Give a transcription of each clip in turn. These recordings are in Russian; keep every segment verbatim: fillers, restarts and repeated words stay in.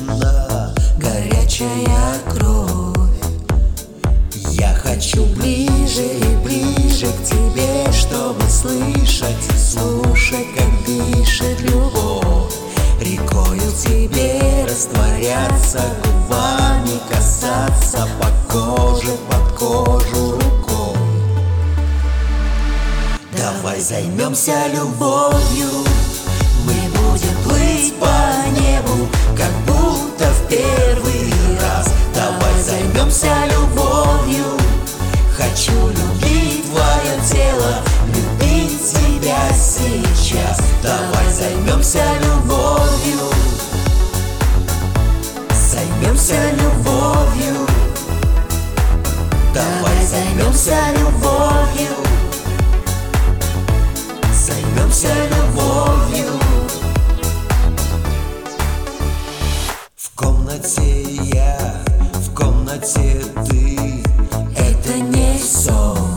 обнажена горячая кровь. Я хочу ближе и ближе к тебе, чтобы слышать и слушать, как дышит любовь. Рекою тебе растворяться, губами касаться, по коже, под кожу рукой. Давай займемся любовью, мы будем плыть по небу, как будто в первый раз. Давай займемся любовью, хочу любить твое тело, любить тебя сейчас. Давай займемся любовью, займемся любовью. Давай займемся любовью, займемся любовью. В комнате я, в комнате ты, это не сон.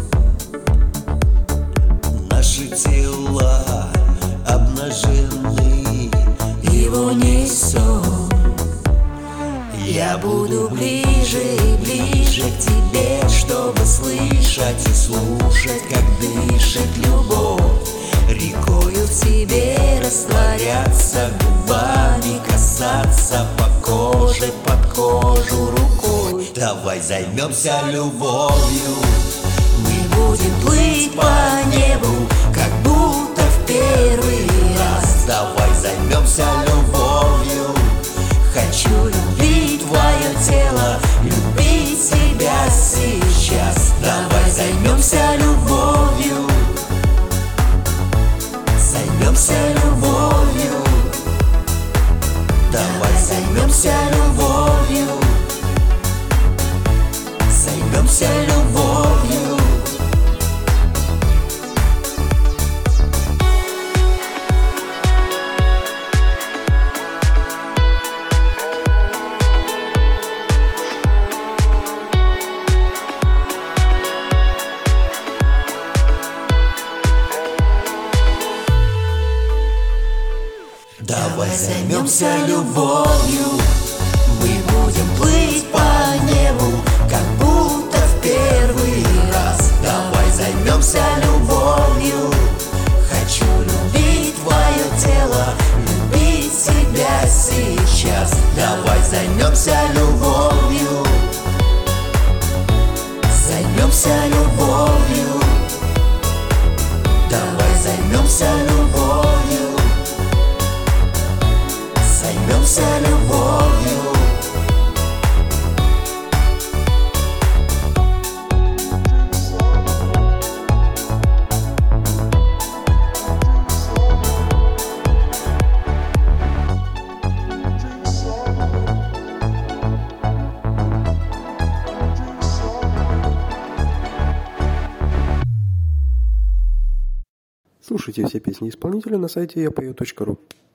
Наши тела обнажены, его не сон. Я буду ближе и ближе к тебе, чтобы слышать и слушать, как дышит любовь. Рекою в тебе растворяться, губами касаться, по коже, под кожу рукой. Давай займемся любовью, мы будем плыть по небу, как будто в первый раз. Давай займемся любовью, хочу любить твое тело, любить тебя сейчас. Давай займемся любовью, займемся любовью. Давай займемся любовью, займемся любовью. Давай займемся любовью, мы будем плыть по небу, как будто в первый раз. Давай займемся любовью, хочу любить твое тело, любить тебя сейчас. Давай займемся любовью, займемся любовью. Давай займемся любовью, займемся любовью. Слушайте все песни исполнителя на сайте я пою точка ру.